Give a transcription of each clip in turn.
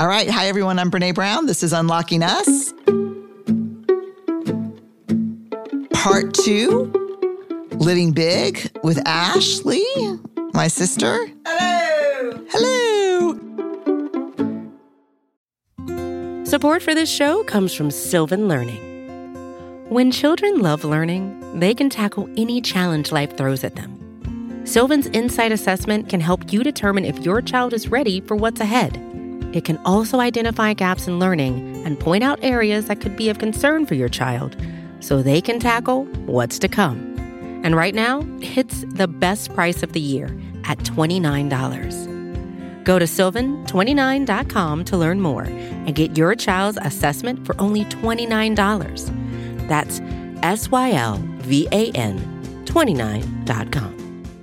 All right. Hi, everyone. I'm Brene Brown. This is Unlocking Us. Part 2, Living Big with Ashley, my sister. Hello. Hello. Support for this show comes from Sylvan Learning. When children love learning, they can tackle any challenge life throws at them. Sylvan's Insight Assessment can help you determine if your child is ready for what's ahead. It can also identify gaps in learning and point out areas that could be of concern for your child so they can tackle what's to come. And right now, it's the best price of the year at $29. Go to sylvan29.com to learn more and get your child's assessment for only $29. That's SYLVAN29.com.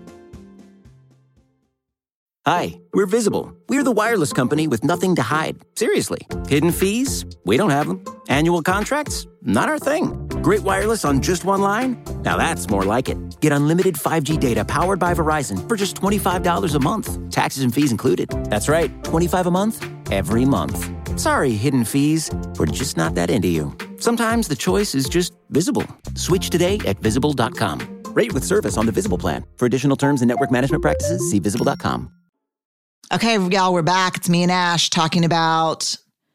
Hi, we're Visible. We're the wireless company with nothing to hide. Seriously. Hidden fees? We don't have them. Annual contracts? Not our thing. Great wireless on just one line? Now that's more like it. Get unlimited 5G data powered by Verizon for just $25 a month. Taxes and fees included. That's right, $25 a month, every month. Sorry, hidden fees. We're just not that into you. Sometimes the choice is just Visible. Switch today at Visible.com. Rate with service on the Visible plan. For additional terms and network management practices, see Visible.com. Okay, y'all, we're back. It's me and Ash talking about,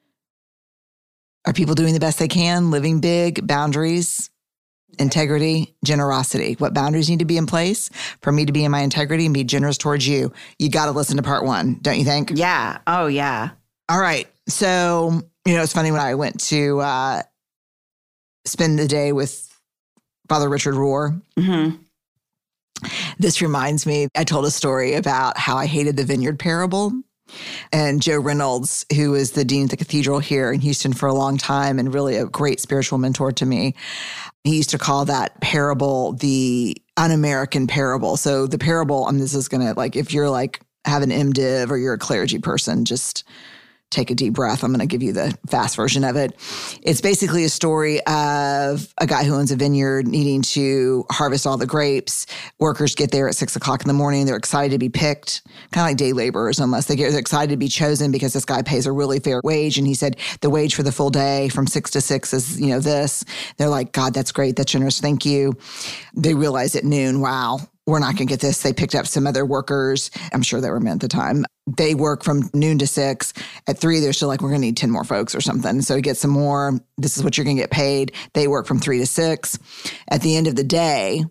are people doing the best they can, living big, boundaries, integrity, generosity. What boundaries need to be in place for me to be in my integrity and be generous towards you? You got to listen to part 1, don't you think? Yeah. Oh, yeah. All right. So, it's funny when I went to spend the day with Father Richard Rohr. Mm-hmm. This reminds me, I told a story about how I hated the vineyard parable. And Joe Reynolds, who is the dean at the cathedral here in Houston for a long time and really a great spiritual mentor to me, he used to call that parable the un-American parable. So the parable, and this is going to, if you're have an MDiv or you're a clergy person, just take a deep breath. I'm going to give you the fast version of it. It's basically a story of a guy who owns a vineyard needing to harvest all the grapes. Workers get there at 6 o'clock in the morning. They're excited to be picked, kind of like day laborers almost. They're excited to be chosen because this guy pays a really fair wage. And he said the wage for the full day from 6 to 6 is, this. They're like, God, that's great. That's generous. Thank you. They realize at noon, wow, we're not going to get this. They picked up some other workers. I'm sure they were men at the time. They work from noon to 6. At 3, they're still like, we're going to need 10 more folks or something. So to get some more, this is what you're going to get paid. They work from 3 to 6. At the end of the day,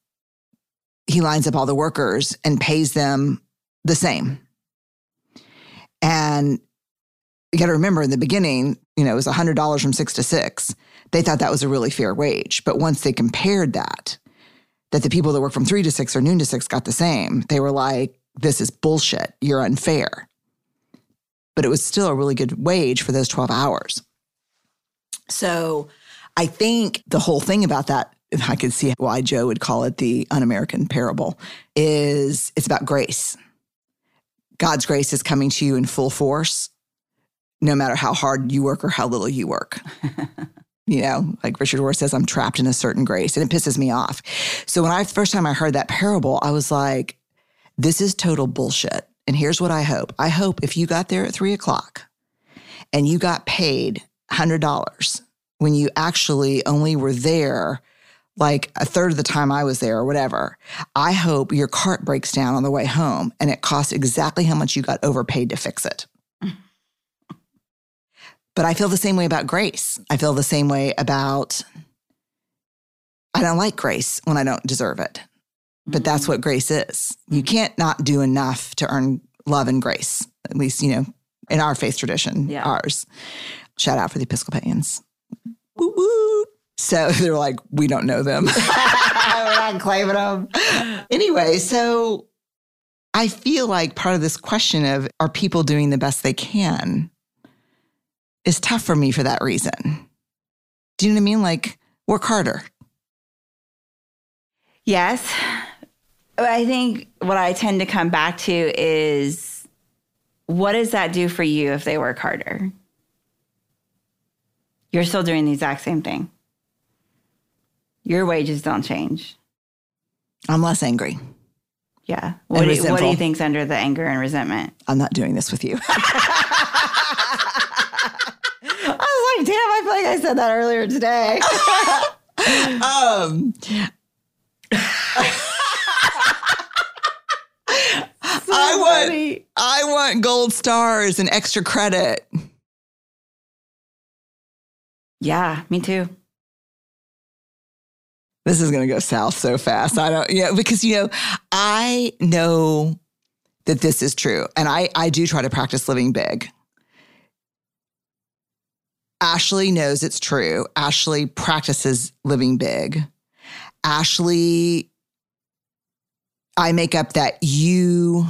he lines up all the workers and pays them the same. And you got to remember in the beginning, it was $100 from 6 to 6. They thought that was a really fair wage. But once they compared that the people that work from 3 to 6 or noon to 6 got the same, they were like, this is bullshit. You're unfair. But it was still a really good wage for those 12 hours. So I think the whole thing about that, if I could see why Joe would call it the un-American parable, is it's about grace. God's grace is coming to you in full force, no matter how hard you work or how little you work. Like Richard Rohr says, I'm trapped in a certain grace, and it pisses me off. So when first time I heard that parable, I was like, this is total bullshit. And here's what I hope. I hope if you got there at 3 o'clock and you got paid $100 when you actually only were there like a third of the time I was there or whatever, I hope your cart breaks down on the way home and it costs exactly how much you got overpaid to fix it. But I feel the same way about grace. I feel the same way about, I don't like grace when I don't deserve it. But that's what grace is. You can't not do enough to earn love and grace, at least, in our faith tradition, ours. Shout out for the Episcopalians. Woo woo. So they're like, we don't know them. We're not claiming them. Anyway, so I feel like part of this question of, are people doing the best they can, is tough for me for that reason. Do you know what I mean? Like, work harder. Yes. I think what I tend to come back to is, what does that do for you if they work harder? You're still doing the exact same thing. Your wages don't change. I'm less angry. Yeah. What do you think's under the anger and resentment? I'm not doing this with you. like I said that earlier today. I want gold stars and extra credit. Yeah, me too. This is going to go south so fast. Because, I know that this is true. And I do try to practice living big. Ashley knows it's true. Ashley practices living big. Ashley, I make up that you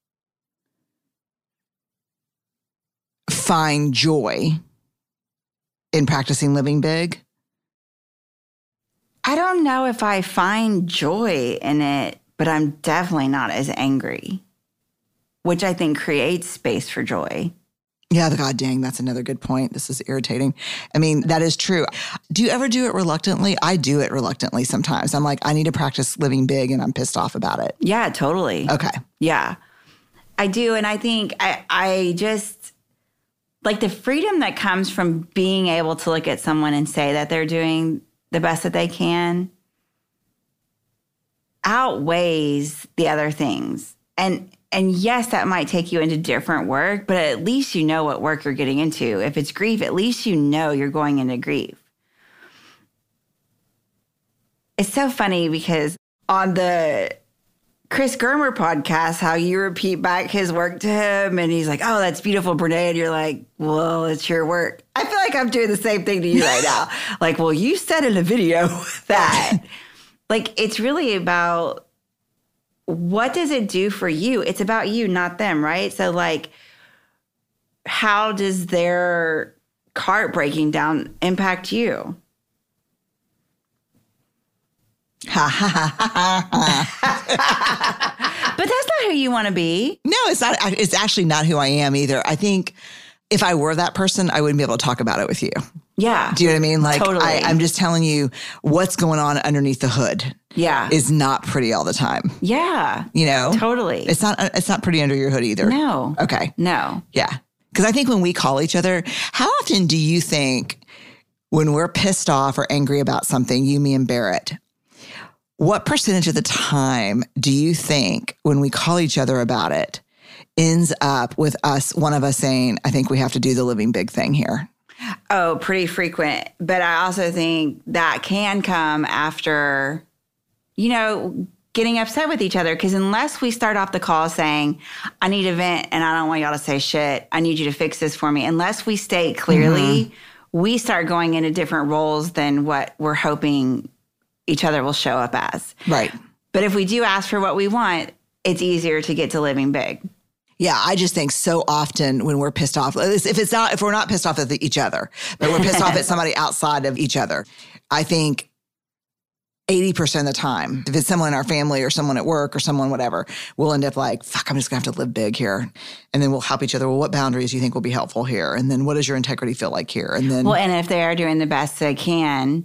find joy in practicing living big. I don't know if I find joy in it, but I'm definitely not as angry, which I think creates space for joy. Yeah, God dang, that's another good point. This is irritating. I mean, that is true. Do you ever do it reluctantly? I do it reluctantly sometimes. I'm like, I need to practice living big and I'm pissed off about it. Yeah, totally. Okay. Yeah, I do. And I think I just, like the freedom that comes from being able to look at someone and say that they're doing the best that they can outweighs the other things. And yes, that might take you into different work, but at least you know what work you're getting into. If it's grief, at least you know you're going into grief. It's so funny because on the Chris Germer podcast, how you repeat back his work to him and he's like, oh, that's beautiful, Brene. And you're like, well, it's your work. I feel like I'm doing the same thing to you right now. Like, well, you said in a video that, like, it's really about what does it do for you? It's about you, not them, right? So, like, how does their cart breaking down impact you? Ha ha ha ha ha. But that's not who you want to be. No, it's not. It's actually not who I am either. I think if I were that person, I wouldn't be able to talk about it with you. Yeah. Do you know what I mean? Like, totally. I'm just telling you what's going on underneath the hood. Yeah. Is not pretty all the time. Yeah. You know? Totally. It's not pretty under your hood either. No. Okay. No. Yeah. Because I think when we call each other, how often do you think when we're pissed off or angry about something, you, me, and Barrett, what percentage of the time do you think when we call each other about it ends up with one of us saying, I think we have to do the living big thing here? Oh, pretty frequent. But I also think that can come after, getting upset with each other. Because unless we start off the call saying, I need a vent and I don't want y'all to say shit, I need you to fix this for me. Unless we state clearly, we start going into different roles than what we're hoping each other will show up as. Right. But if we do ask for what we want, it's easier to get to living big. Yeah, I just think so often when we're pissed off, if we're not pissed off at each other, but we're pissed off at somebody outside of each other, I think 80% of the time, if it's someone in our family or someone at work or someone whatever, we'll end up like, fuck, I'm just gonna have to live big here. And then we'll help each other. Well, what boundaries do you think will be helpful here? And then what does your integrity feel like here? And then, well, and if they are doing the best they can,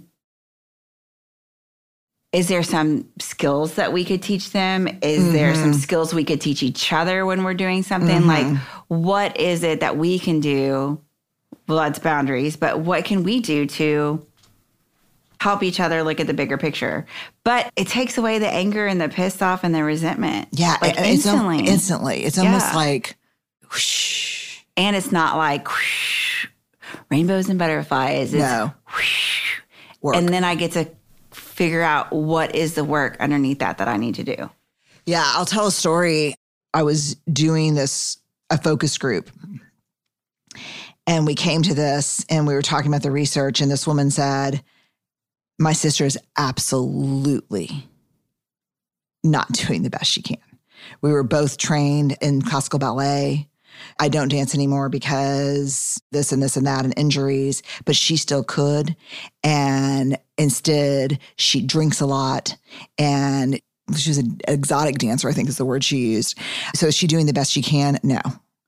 is there some skills that we could teach them? Is there some skills we could teach each other when we're doing something? Like, what is it that we can do? Well, that's boundaries, but what can we do to help each other look at the bigger picture? But it takes away the anger and the pissed off and the resentment. Yeah, like instantly. It's almost like, whoosh. And it's not like whoosh, rainbows and butterflies. It's no. Whoosh. Work. And then I get to figure out what is the work underneath that I need to do. Yeah, I'll tell a story. I was doing a focus group, and we came to this and we were talking about the research, and this woman said, my sister is absolutely not doing the best she can. We were both trained in classical ballet. I don't dance anymore because this and this and that and injuries, but she still could. And instead, she drinks a lot, and she's an exotic dancer, I think is the word she used. So is she doing the best she can? No.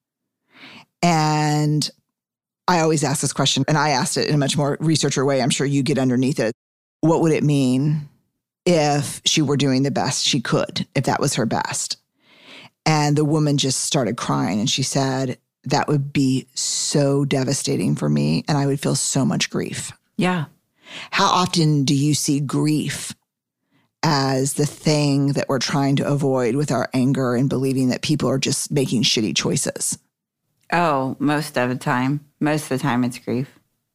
And I always ask this question, and I asked it in a much more researcher way. I'm sure you get underneath it. What would it mean if she were doing the best she could, if that was her best? And the woman just started crying, and she said, that would be so devastating for me, and I would feel so much grief. Yeah. How often do you see grief as the thing that we're trying to avoid with our anger and believing that people are just making shitty choices? Oh, most of the time. Most of the time it's grief.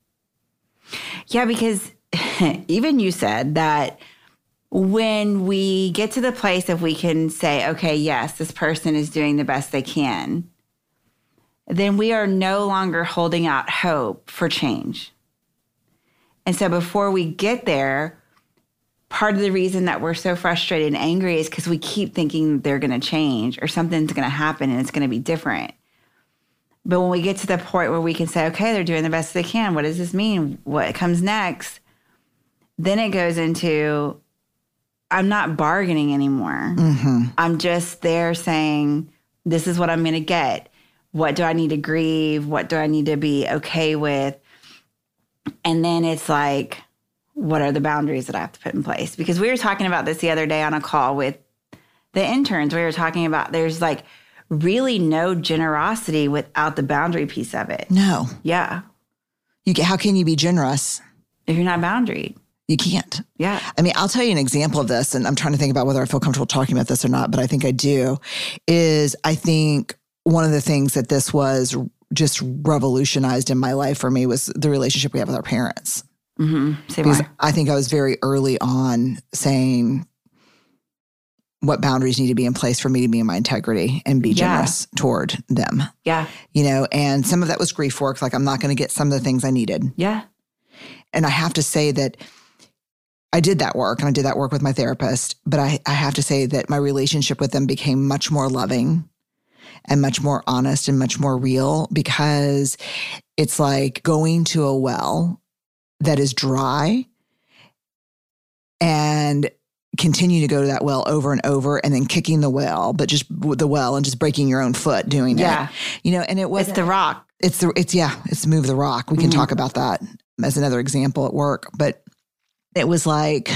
Yeah, because even you said that when we get to the place of we can say, okay, yes, this person is doing the best they can, then we are no longer holding out hope for change. And so before we get there, part of the reason that we're so frustrated and angry is because we keep thinking they're going to change or something's going to happen and it's going to be different. But when we get to the point where we can say, okay, they're doing the best they can. What does this mean? What comes next? Then it goes into, I'm not bargaining anymore. Mm-hmm. I'm just there saying, this is what I'm going to get. What do I need to grieve? What do I need to be okay with? And then it's like, what are the boundaries that I have to put in place? Because we were talking about this the other day on a call with the interns. We were talking about there's like really no generosity without the boundary piece of it. No. Yeah. How can you be generous? If you're not boundaried. You can't. Yeah. I mean, I'll tell you an example of this, and I'm trying to think about whether I feel comfortable talking about this or not, but I think I do, is I think one of the things that this was just revolutionized in my life for me was the relationship we have with our parents. Mm-hmm. Because I think I was very early on saying what boundaries need to be in place for me to be in my integrity and be generous toward them. Yeah. You know, and some of that was grief work. Like, I'm not going to get some of the things I needed. Yeah. And I have to say that I did that work, and I did that work with my therapist, but I have to say that my relationship with them became much more loving and much more honest and much more real, because it's like going to a well that is dry and continue to go to that well over and over, and then kicking the well, but just the well and just breaking your own foot doing it. You know, and it's the rock. It's move the rock. We can talk about that as another example at work, but it was like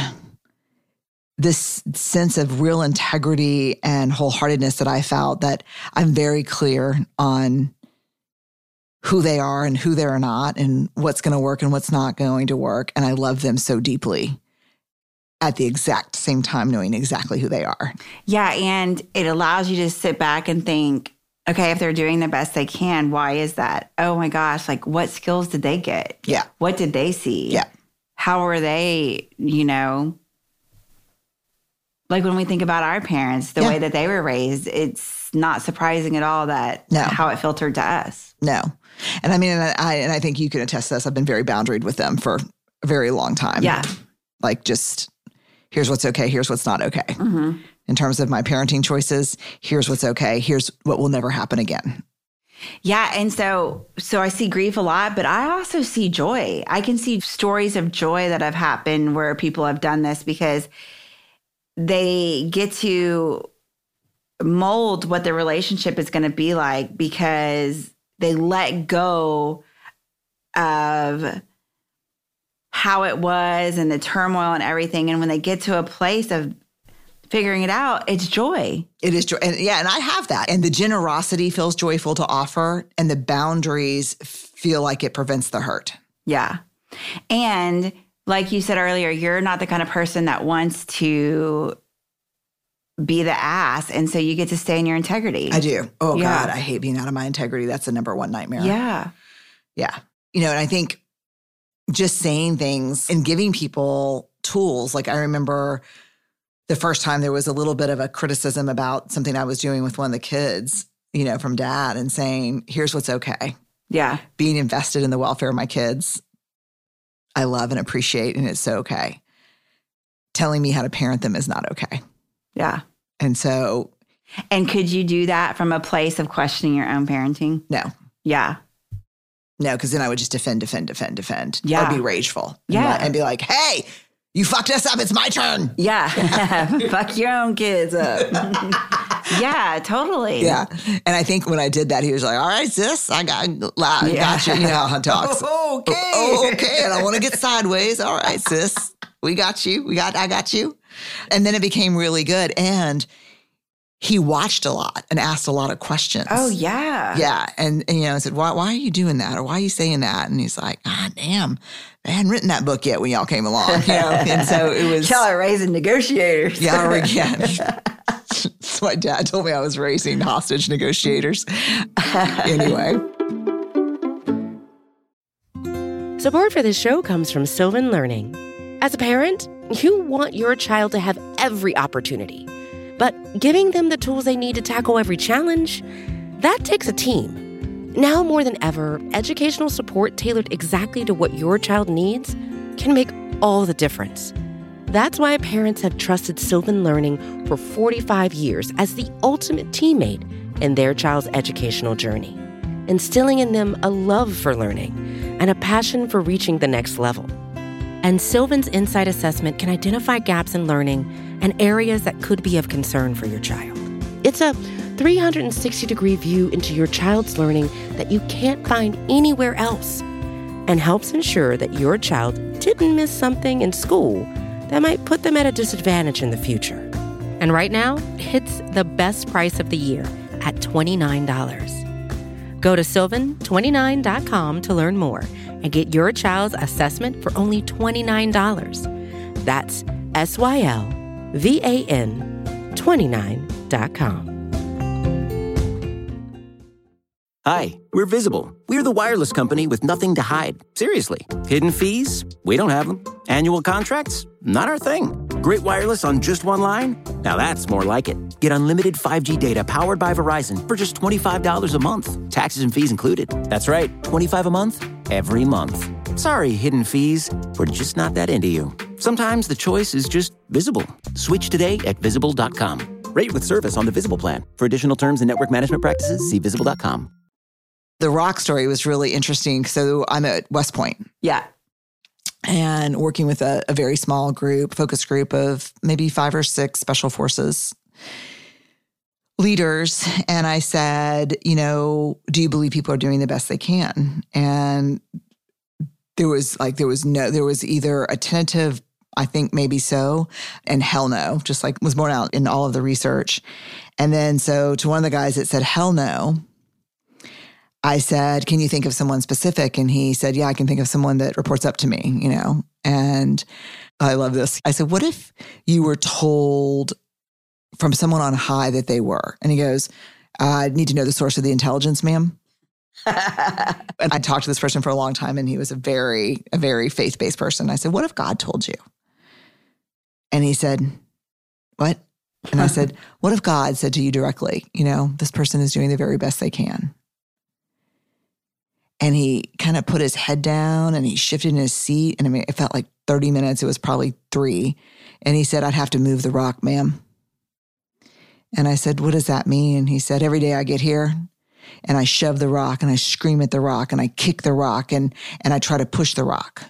this sense of real integrity and wholeheartedness that I felt, that I'm very clear on who they are and who they're not and what's going to work and what's not going to work. And I love them so deeply at the exact same time, knowing exactly who they are. Yeah. And it allows you to sit back and think, okay, if they're doing the best they can, why is that? Oh my gosh, like what skills did they get? Yeah. What did they see? Yeah. How were they, you know, like when we think about our parents, the way that they were raised, it's not surprising at all that how it filtered to us. No. And I mean, and I think you can attest to this. I've been very boundaried with them for a very long time. Yeah. Like, just here's what's okay. Here's what's not okay. Mm-hmm. In terms of my parenting choices, here's what's okay. Here's what will never happen again. Yeah. And so I see grief a lot, but I also see joy. I can see stories of joy that have happened where people have done this because they get to mold what the relationship is going to be like, because they let go of how it was and the turmoil and everything. And when they get to a place of figuring it out, it's joy. It is joy. And I have that. And the generosity feels joyful to offer, and the boundaries feel like it prevents the hurt. Yeah. And like you said earlier, you're not the kind of person that wants to be the ass. And so you get to stay in your integrity. I do. Oh, yeah. God, I hate being out of my integrity. That's the number one nightmare. Yeah. Yeah. You know, and I think just saying things and giving people tools. Like, I remember the first time there was a little bit of a criticism about something I was doing with one of the kids, you know, from dad, and saying, here's what's okay. Yeah. Being invested in the welfare of my kids, I love and appreciate, and it's so okay. Telling me how to parent them is not okay. Yeah. And so. And could you do that from a place of questioning your own parenting? No. Yeah. No, because then I would just defend. Yeah. Or be rageful. Yeah. And be like, hey, you fucked us up. It's my turn. Yeah. Fuck your own kids up. Yeah, totally. Yeah. And I think when I did that, he was like, all right, sis, I got you. You know how he talks. Okay. And I want to get sideways. All right, sis, we got you. I got you. And then it became really good. And he watched a lot and asked a lot of questions. Oh, yeah. Yeah. And I said, why are you doing that? Or why are you saying that? And he's like, damn, they hadn't written that book yet when y'all came along. And so it was. Y'all are raising negotiators. Yeah, That's my dad told me I was raising hostage negotiators. Anyway. Support for this show comes from Sylvan Learning. As a parent, you want your child to have every opportunity. But giving them the tools they need to tackle every challenge, that takes a team. Now more than ever, educational support tailored exactly to what your child needs can make all the difference. That's why parents have trusted Sylvan Learning for 45 years as the ultimate teammate in their child's educational journey, instilling in them a love for learning and a passion for reaching the next level. And Sylvan's Insight Assessment can identify gaps in learning and areas that could be of concern for your child. It's a 360-degree view into your child's learning that you can't find anywhere else, and helps ensure that your child didn't miss something in school that might put them at a disadvantage in the future. And right now, it's the best price of the year at $29. Go to sylvan29.com to learn more and get your child's assessment for only $29. That's SYLVAN29.com. Hi, we're Visible. We're the wireless company with nothing to hide. Seriously. Hidden fees? We don't have them. Annual contracts? Not our thing. Great wireless on just one line? Now that's more like it. Get unlimited 5G data powered by Verizon for just $25 a month. Taxes and fees included. That's right, $25 a month, every month. Sorry, hidden fees. We're just not that into you. Sometimes the choice is just Visible. Switch today at Visible.com. Rate with service on the Visible plan. For additional terms and network management practices, see Visible.com. The rock story was really interesting. So I'm at West Point. Yeah. And working with a very small group, focus group of maybe 5 or 6 special forces leaders. And I said, do you believe people are doing the best they can? And there was either a tentative, I think maybe so, and hell no, just like was borne out in all of the research. And then so to one of the guys that said hell no, I said, can you think of someone specific? And he said, yeah, I can think of someone that reports up to me, And I love this. I said, what if you were told from someone on high that they were? And he goes, I need to know the source of the intelligence, ma'am. And I talked to this person for a long time, and he was a very faith-based person. I said, what if God told you? And he said, what? And I said, what if God said to you directly, this person is doing the very best they can? And he kind of put his head down and he shifted in his seat. And it felt like 30 minutes. It was probably 3. And he said, I'd have to move the rock, ma'am. And I said, what does that mean? And he said, every day I get here and I shove the rock and I scream at the rock and I kick the rock and I try to push the rock.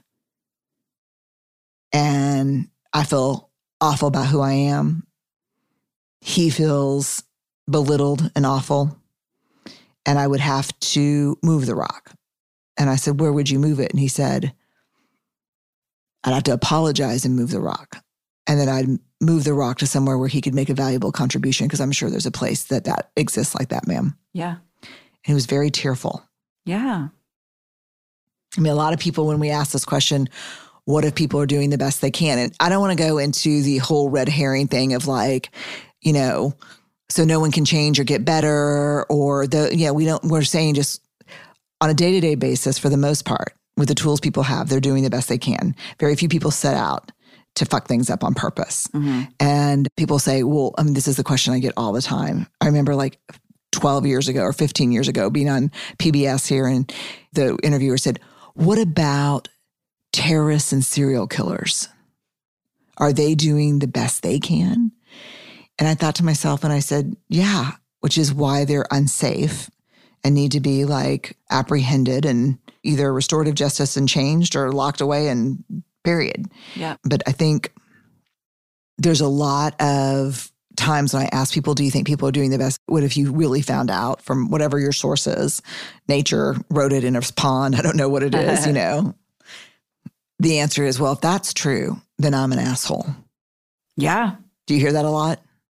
And I feel awful about who I am. He feels belittled and awful. And I would have to move the rock. And I said, where would you move it? And he said, I'd have to apologize and move the rock. And then I'd move the rock to somewhere where he could make a valuable contribution, because I'm sure there's a place that exists like that, ma'am. Yeah. And he was very tearful. Yeah. I mean, a lot of people, when we ask this question, what if people are doing the best they can? And I don't want to go into the whole red herring thing of like, so no one can change or get better, or we're saying just on a day-to-day basis, for the most part, with the tools people have, they're doing the best they can. Very few people set out to fuck things up on purpose. Mm-hmm. And people say, well, this is the question I get all the time. I remember like 12 years ago or 15 years ago being on PBS here, and the interviewer said, what about terrorists and serial killers? Are they doing the best they can? And I thought to myself, and I said, yeah, which is why they're unsafe and need to be like apprehended and either restorative justice and changed or locked away and period. Yeah. But I think there's a lot of times when I ask people, do you think people are doing the best? What if you really found out from whatever your source is? Nature wrote it in a pond. I don't know what it is, The answer is, well, if that's true, then I'm an asshole. Yeah. Do you hear that a lot?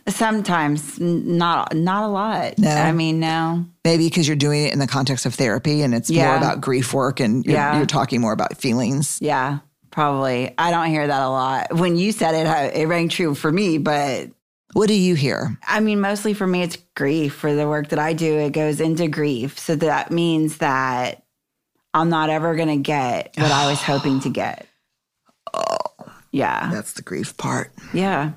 Sometimes, not a lot. No. I mean, no. Maybe because you're doing it in the context of therapy and it's more about grief work and you're talking more about feelings. Yeah, probably. I don't hear that a lot. When you said it, it rang true for me, but... What do you hear? I mean, mostly for me, it's grief. For the work that I do, it goes into grief. So that means that I'm not ever going to get what I was hoping to get. Oh. Yeah. That's the grief part. Yeah.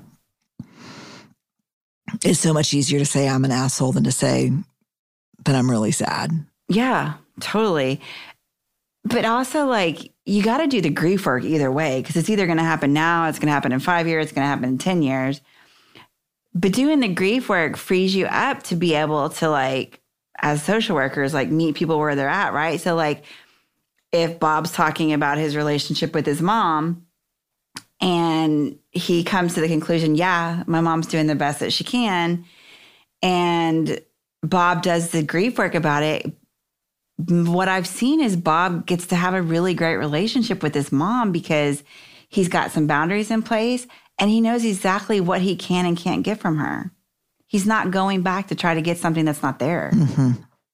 It's so much easier to say I'm an asshole than to say that I'm really sad. Yeah, totally. But also, like, you got to do the grief work either way, because it's either going to happen now, it's going to happen in 5 years, it's going to happen in 10 years. But doing the grief work frees you up to be able to, like, as social workers, like, meet people where they're at, right? So, like, if Bob's talking about his relationship with his mom, and he comes to the conclusion, yeah, my mom's doing the best that she can. And Bob does the grief work about it. What I've seen is Bob gets to have a really great relationship with his mom because he's got some boundaries in place and he knows exactly what he can and can't get from her. He's not going back to try to get something that's not there. Mm-hmm.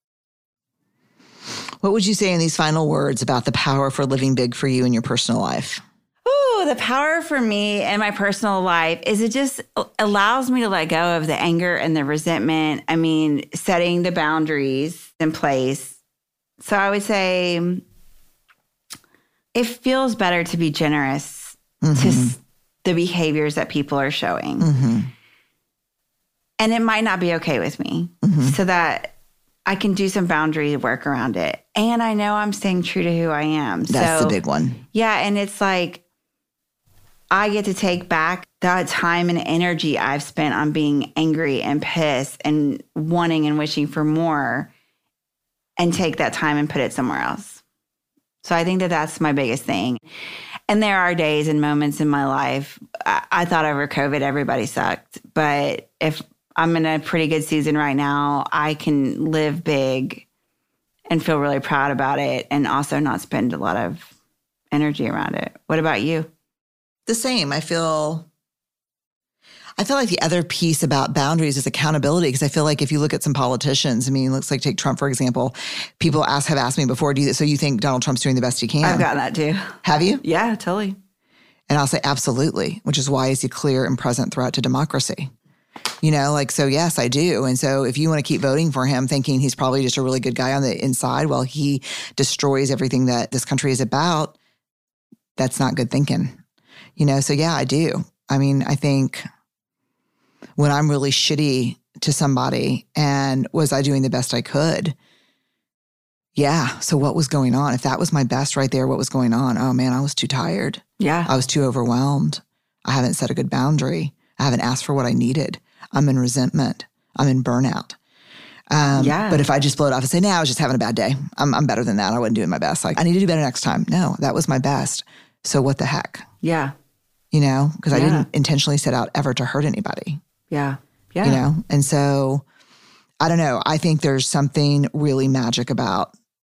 What would you say in these final words about the power for living big for you in your personal life? Ooh, the power for me in my personal life is it just allows me to let go of the anger and the resentment. I mean, setting the boundaries in place. So I would say it feels better to be generous to the behaviors that people are showing. Mm-hmm. And it might not be okay with me so that I can do some boundary work around it. And I know I'm staying true to who I am. That's the big one. Yeah. And it's like, I get to take back that time and energy I've spent on being angry and pissed and wanting and wishing for more and take that time and put it somewhere else. So I think that that's my biggest thing. And there are days and moments in my life, I thought over COVID, everybody sucked. But if I'm in a pretty good season right now, I can live big and feel really proud about it and also not spend a lot of energy around it. What about you? The same. I feel like the other piece about boundaries is accountability, because I feel like if you look at some politicians, I mean, it looks like take Trump, for example, people have asked me before, so you think Donald Trump's doing the best he can? I've gotten that too. Have you? Yeah, totally. And I'll say absolutely, which is why is he clear and present throughout to democracy? You know, like, so yes, I do. And so if you want to keep voting for him, thinking he's probably just a really good guy on the inside while he destroys everything that this country is about, that's not good thinking. You know, so yeah, I do. I mean, I think when I'm really shitty to somebody and was I doing the best I could? Yeah. So what was going on? If that was my best right there, what was going on? Oh man, I was too tired. Yeah. I was too overwhelmed. I haven't set a good boundary. I haven't asked for what I needed. I'm in resentment. I'm in burnout. But if I just blow it off and say, no, I was just having a bad day. I'm better than that. I wasn't doing my best. Like, I need to do better next time. No, that was my best. So what the heck? Yeah. You know, because I didn't intentionally set out ever to hurt anybody. Yeah. Yeah. You know, and so I don't know. I think there's something really magic about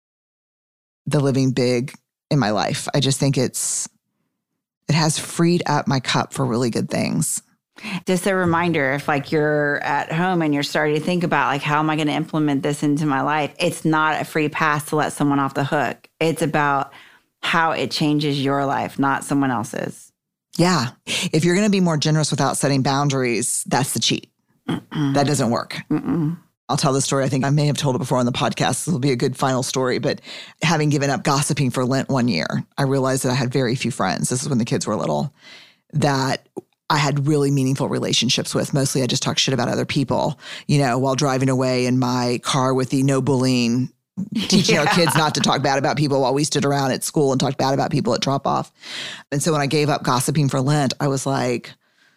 the living big in my life. I just think it has freed up my cup for really good things. Just a reminder, if like you're at home and you're starting to think about like, how am I going to implement this into my life? It's not a free pass to let someone off the hook. It's about how it changes your life, not someone else's. Yeah. If you're going to be more generous without setting boundaries, that's the cheat. That doesn't work. I'll tell the story. I think I may have told it before on the podcast. This will be a good final story. But having given up gossiping for Lent one year, I realized that I had very few friends. This is when the kids were little, that I had really meaningful relationships with. Mostly I just talked shit about other people, you know, while driving away in my car with the no bullying, teaching our kids not to talk bad about people while we stood around at school and talked bad about people at drop off. And so when I gave up gossiping for Lent, I was like,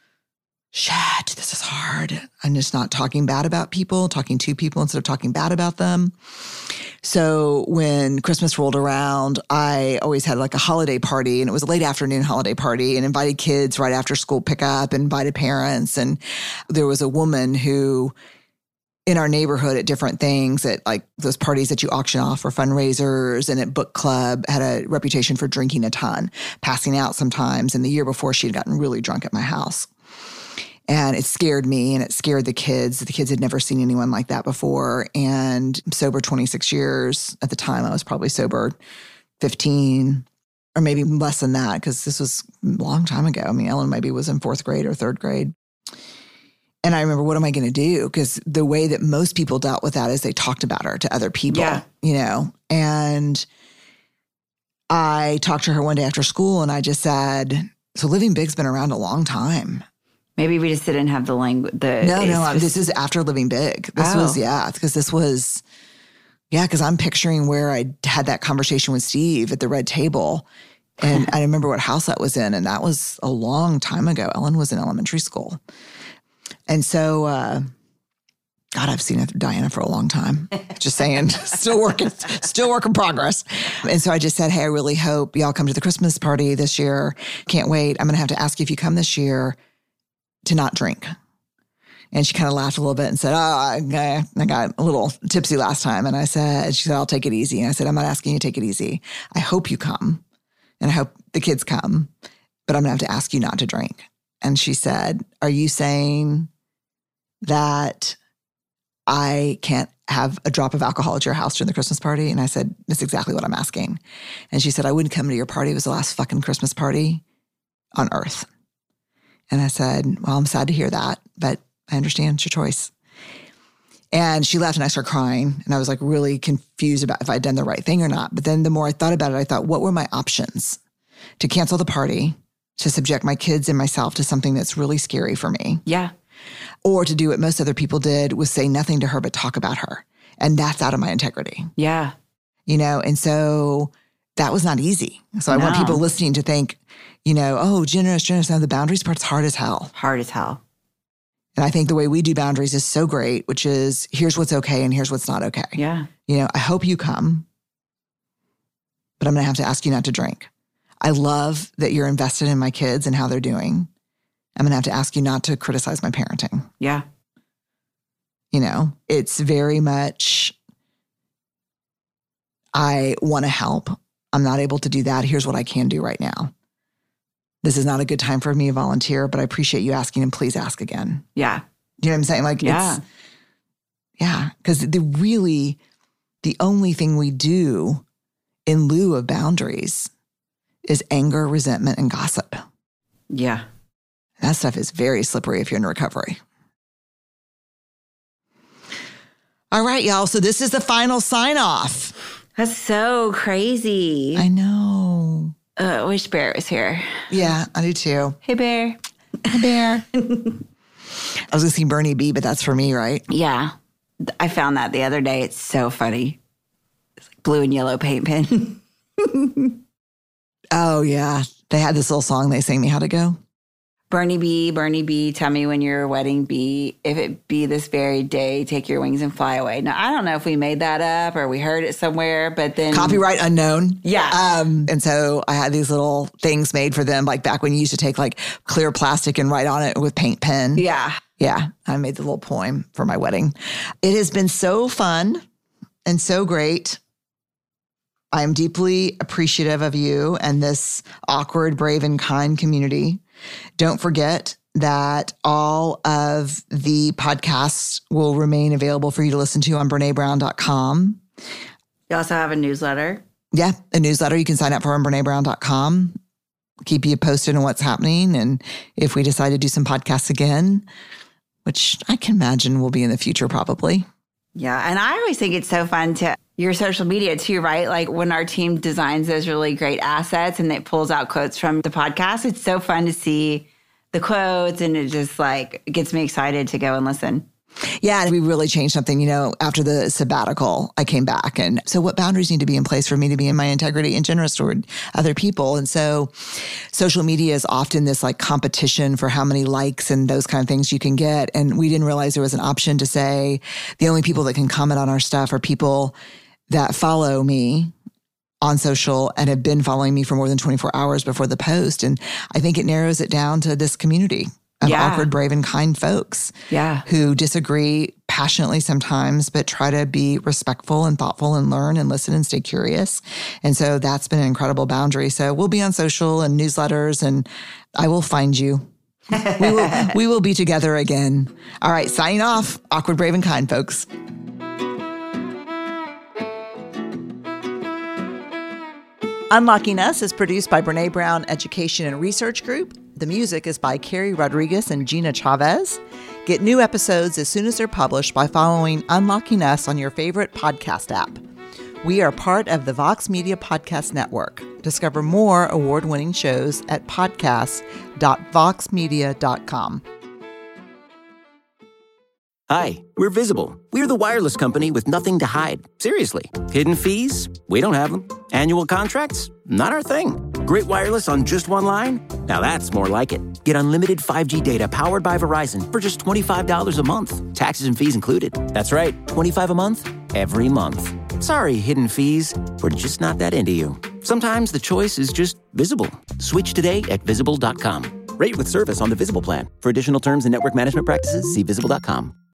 shit, this is hard. I'm just not talking bad about people, talking to people instead of talking bad about them. So when Christmas rolled around, I always had like a holiday party, and it was a late afternoon holiday party, and invited kids right after school pickup and invited parents. And there was a woman who in our neighborhood at different things, at like those parties that you auction off for fundraisers and at book club, had a reputation for drinking a ton, passing out sometimes. And the year before, she had gotten really drunk at my house. And it scared me and it scared the kids. The kids had never seen anyone like that before. And I'm sober 26 years. At the time, I was probably sober 15 or maybe less than that because this was a long time ago. I mean, Ellen maybe was in 4th grade or 3rd grade. And I remember, what am I going to do? Because the way that most people dealt with that is they talked about her to other people, you know. And I talked to her one day after school and I just said, so Living Big's been around a long time. Maybe we just didn't have the language. No, this is after Living Big. This was, because this was, because I'm picturing where I had that conversation with Steve at the red table. And I remember what house that was in. And that was a long time ago. Ellen was in elementary school. And so, God, I've seen Diana for a long time. Just saying, still work in progress. And so I just said, hey, I really hope y'all come to the Christmas party this year. Can't wait. I'm going to have to ask you if you come this year to not drink. And she kind of laughed a little bit and said, I got a little tipsy last time. And she said, I'll take it easy. And I said, I'm not asking you to take it easy. I hope you come. And I hope the kids come. But I'm going to have to ask you not to drink. And she said, are you saying that I can't have a drop of alcohol at your house during the Christmas party? And I said, that's exactly what I'm asking. And she said, I wouldn't come to your party. It was the last fucking Christmas party on earth. And I said, well, I'm sad to hear that, but I understand it's your choice. And she left and I started crying. And I was like really confused about if I'd done the right thing or not. But then the more I thought about it, I thought, what were my options? To cancel the party, to subject my kids and myself to something that's really scary for me. Yeah. Or to do what most other people did, was say nothing to her but talk about her. And that's out of my integrity. Yeah. You know, and so that was not easy. So I want people listening to think, you know, oh, generous. Now the boundaries part's hard as hell. Hard as hell. And I think the way we do boundaries is so great, which is here's what's okay and here's what's not okay. Yeah. You know, I hope you come, but I'm going to have to ask you not to drink. I love that you're invested in my kids and how they're doing. I'm going to have to ask you not to criticize my parenting. Yeah. You know, it's very much, I want to help. I'm not able to do that. Here's what I can do right now. This is not a good time for me to volunteer, but I appreciate you asking and please ask again. Yeah. You know what I'm saying? Like, because the only thing we do in lieu of boundaries is anger, resentment, and gossip. Yeah. That stuff is very slippery if you're in recovery. All right, y'all. So this is the final sign off. That's so crazy. I know. I wish Bear was here. Yeah, I do too. Hey, Bear. Hey, Bear. I was going to see Bernie B, but that's for me, right? Yeah. I found that the other day. It's so funny. It's like blue and yellow paint pen. Oh, yeah. They had this little song they sang me how to go. Bernie B, tell me when your wedding be. If it be this very day, take your wings and fly away. Now, I don't know if we made that up or we heard it somewhere, but then... Copyright unknown. Yeah. And so I had these little things made for them, like back when you used to take like clear plastic and write on it with paint pen. Yeah. Yeah. I made the little poem for my wedding. It has been so fun and so great. I am deeply appreciative of you and this awkward, brave, and kind community. Don't forget that all of the podcasts will remain available for you to listen to on BrenéBrown.com. You also have a newsletter. Yeah, a newsletter you can sign up for on BrenéBrown.com. Keep you posted on what's happening. And if we decide to do some podcasts again, which I can imagine will be in the future probably. Yeah. And I always think it's so fun to your social media too, right? Like when our team designs those really great assets and it pulls out quotes from the podcast, it's so fun to see the quotes and it just like gets me excited to go and listen. Yeah, we really changed something, you know, after the sabbatical, I came back. And so what boundaries need to be in place for me to be in my integrity and generous toward other people? And so social media is often this like competition for how many likes and those kind of things you can get. And we didn't realize there was an option to say the only people that can comment on our stuff are people that follow me on social and have been following me for more than 24 hours before the post. And I think it narrows it down to this community of awkward, brave, and kind folks who disagree passionately sometimes, but try to be respectful and thoughtful and learn and listen and stay curious. And so that's been an incredible boundary. So we'll be on social and newsletters and I will find you. We will be together again. All right, signing off. Awkward, Brave, and Kind, folks. Unlocking Us is produced by Brene Brown Education and Research Group. The music is by Carrie Rodriguez and Gina Chavez. Get new episodes as soon as they're published by following Unlocking Us on your favorite podcast app. We are part of the Vox Media Podcast Network. Discover more award-winning shows at podcast.voxmedia.com. Hi, we're Visible. We're the wireless company with nothing to hide. Seriously. Hidden fees? We don't have them. Annual contracts? Not our thing. Great wireless on just one line? Now that's more like it. Get unlimited 5G data powered by Verizon for just $25 a month. Taxes and fees included. That's right, $25 a month, every month. Sorry, hidden fees. We're just not that into you. Sometimes the choice is just Visible. Switch today at Visible.com. Rate with service on the Visible plan. For additional terms and network management practices, see Visible.com.